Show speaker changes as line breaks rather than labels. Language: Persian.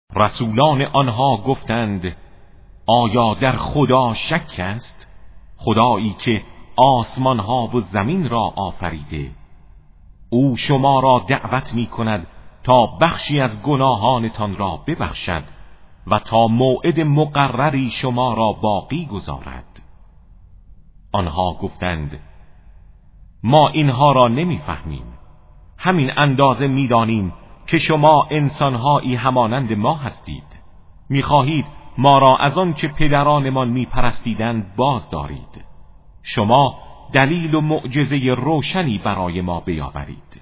رسولان آنها گفتند آیا در خدا شک است؟ خدایی که آسمان ها و زمین را آفریده، او شما را دعوت می کند تا بخشی از گناهانتان را ببخشد و تا موعد مقرری شما را باقی گذارد. آنها گفتند ما اینها را نمیفهمیم، همین اندازه میدانیم که شما انسانهایی همانند ما هستید. میخواهید ما را از آن که پدرانمان میپرستیدند باز دارید. شما دلیل و معجزه روشنی برای ما بیاورید.